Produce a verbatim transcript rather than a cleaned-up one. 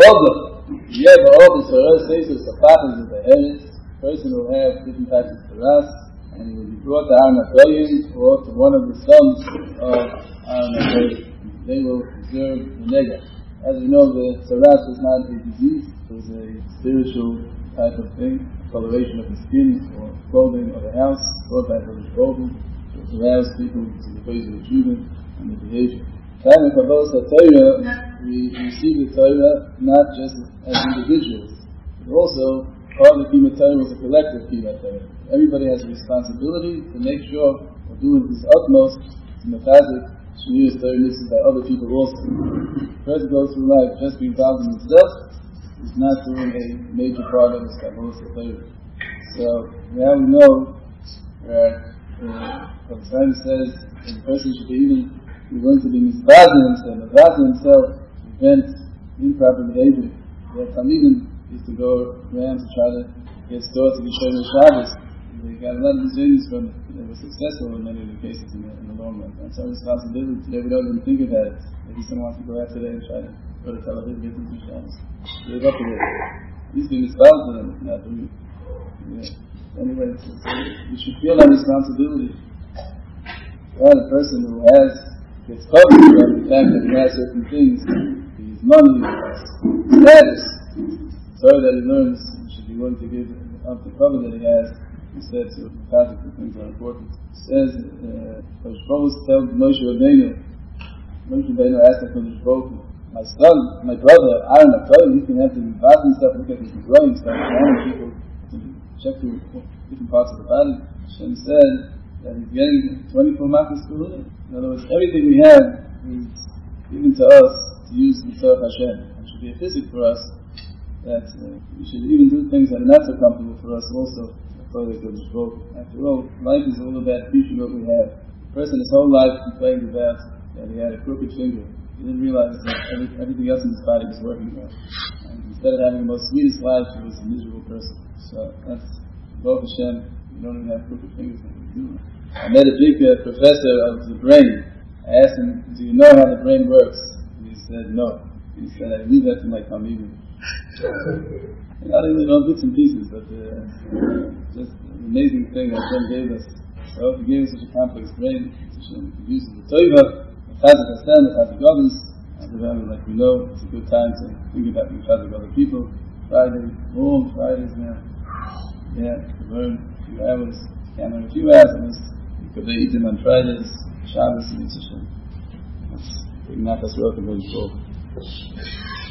all the, yeah, but all the Torah says is the paths of the Eretz, the person will have different types of Torahs, and he will be brought to Aaron HaKoyim, or to one of the sons of Aaron HaKoyim. They will observe the Nega. As you know, the Torah is not a disease, it's a spiritual type of thing, coloration of the skin, or clothing, or the house, or type of clothing, to arouse people to the place of the children and the behavior. Time of Kabbalah Torah, we receive the Torah not just as individuals, but also all the Kima Torah is a collective Kima Torah. Everybody has a responsibility to make sure we're doing his utmost to mechazik Shmiras Torah mitzvahs by other people also. The person goes through life just being involved in himself is not doing a major part of his Kabbalah Torah. So now we know that uh, the Torah says that the person should be even We're going to be misbazing himself, misbazing himself to prevent improper behavior. The Talmidim used to go around to try to get stores to be Shomer Shabbos. They got a lot of diseases from it. They were successful in many of the cases in the, in the long run. That's our responsibility. Today we don't even think about it. Maybe someone wants to go out today and try to go to Tel Aviv, get into Shabbos. Live up to it. He's been misbazing them, not doing it. Yeah. Anyway, so, so we should feel that responsibility. Well, the person who has gets covered from the fact that he has certain things, his money, his status, so that he learns he should be willing to give up the cover that he has instead to the fact that things are important. It says, Kodesh Baruch Hu tells Moshe Rabbeinu, Moshe Rabbeinu asked Kodesh Baruch Hu, my son, my brother, Aaron HaKoyim, he can have to invest and stuff, look at his growing stuff, and people to check through different parts of the body. Hashem said that he's getting twenty-four makas per minute. In other words, everything we have is given to us to use in Tzorach Hashem. It should be a physic for us that uh, we should even do things that are not so comfortable for us also. After all, life is all about appreciating what we have. The person his whole life complained about that he had a crooked finger. He didn't realize that every, everything else in his body was working well. And instead of having the most sweetest life, he was a miserable person. So that's Baruch Hashem. We don't even have crooked fingers like we do. I met a big uh, professor of the brain. I asked him, do you know how the brain works? And he said, no. He said, I leave that to my Talmidim. I don't even know bits and pieces, but uh, just an amazing thing that Hashem gave us. So He gave us such a complex brain. Hashem uses the Toiva, the Chazik Hashem, the Chazik others. And like we know, it's a good time to think about the Chazik other people. Friday, all Fridays now. Yeah, to learn a few hours. Can't learn a few hours, and you could eat them on Fridays, Shabbos, and Hashem. That's big nafas welcome going forward.